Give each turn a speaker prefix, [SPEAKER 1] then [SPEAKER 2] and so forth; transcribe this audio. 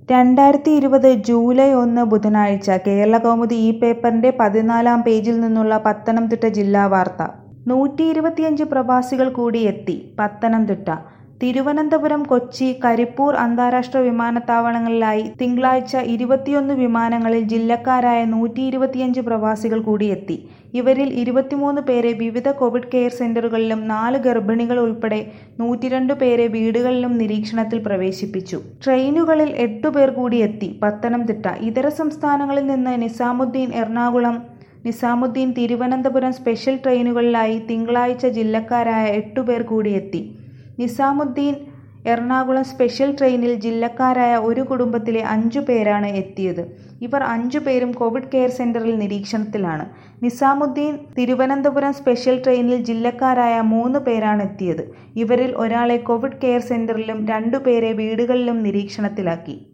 [SPEAKER 1] 2020 July 1 ബുധനാഴ്ച കേരളകൗമുദി ഈ പേപ്പറിന്റെ 14-ാം പേജിൽ നിന്നുള്ള പത്തനംതിട്ട ജില്ലാ വാർത്ത. 125 പ്രവാസികൾ കൂടി എത്തി പത്തനംതിട്ട. തിരുവനന്തപുരം, കൊച്ചി, കരിപ്പൂർ അന്താരാഷ്ട്ര വിമാനത്താവളങ്ങളിലായി തിങ്കളാഴ്ച 21 വിമാനങ്ങളിൽ ജില്ലക്കാരായ 125 പ്രവാസികൾ കൂടി എത്തി. ഇവരിൽ 23 പേരെ വിവിധ കോവിഡ് കെയർ സെന്ററുകളിലും 4 ഗർഭിണികൾ ഉൾപ്പെടെ 102 പേരെ വീടുകളിലും നിരീക്ഷണത്തിൽ പ്രവേശിപ്പിച്ചു. ട്രെയിനുകളിൽ 8 പേർ കൂടി എത്തി പത്തനംതിട്ട. ഇതര സംസ്ഥാനങ്ങളിൽ നിന്ന് നിസാമുദ്ദീൻ, എറണാകുളം, നിസാമുദ്ദീൻ, തിരുവനന്തപുരം സ്പെഷ്യൽ ട്രെയിനുകളിലായി തിങ്കളാഴ്ച ജില്ലക്കാരായ 8 പേർ കൂടി എത്തി. നിസാമുദ്ദീൻ, എറണാകുളം സ്പെഷ്യൽ ട്രെയിനിൽ ജില്ലക്കാരായ ഒരു കുടുംബത്തിലെ 5 പേരാണ് എത്തിയത്. ഇവർ 5 പേരും കോവിഡ് കെയർ സെന്ററിൽ നിരീക്ഷണത്തിലാണ്. നിസാമുദ്ദീൻ, തിരുവനന്തപുരം സ്പെഷ്യൽ ട്രെയിനിൽ ജില്ലക്കാരായ 3 പേരാണ് എത്തിയത്. ഇവരിൽ ഒരാളെ കോവിഡ് കെയർ സെന്ററിലും 2 പേരെ വീടുകളിലും നിരീക്ഷണത്തിലാക്കി.